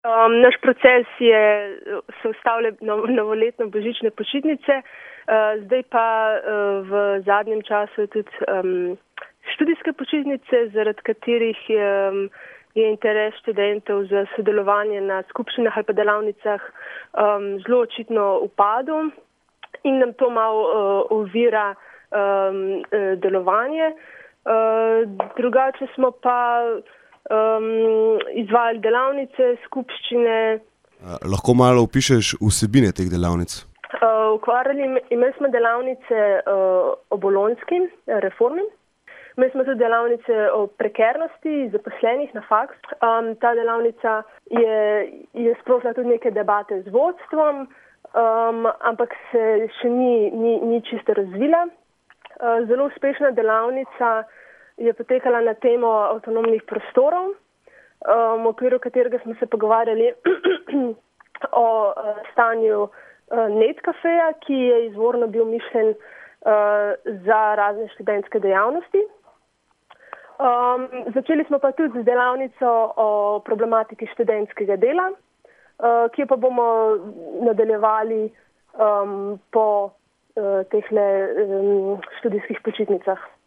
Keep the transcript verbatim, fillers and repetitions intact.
Um, naš proces je, se ustavlja na novoletno božične počitnice, uh, zdaj pa uh, v zadnjem času tudi um, študijske počitnice, zaradi katerih je, um, je interes študentov za sodelovanje na skupščinah ali pa delavnicah um, zelo očitno upadel in nam to malo uh, ovira um, delovanje. Uh, drugače smo pa Um, izvajali delavnice, skupščine. A, lahko malo opišeš vsebine teh delavnic? Uh, ukvarjali, imeli smo delavnice uh, o bolonjski reformi, imeli smo tudi delavnice o prekernosti zaposlenih na faks. Um, ta delavnica je, je sprožila tudi neke debate z vodstvom, um, ampak se še ni, ni, ni čisto razvila. Uh, zelo uspešna delavnica je potekala na temo avtonomnih prostorov, v okviru katerega smo se pogovarjali o stanju netkafeja, ki je izvorno bil mišljen za razne študentske dejavnosti. Um, začeli smo pa tudi z delavnico o problematiki študentskega dela, uh, ki pa bomo nadaljevali um, po uh, tehle um, študijskih počitnicah.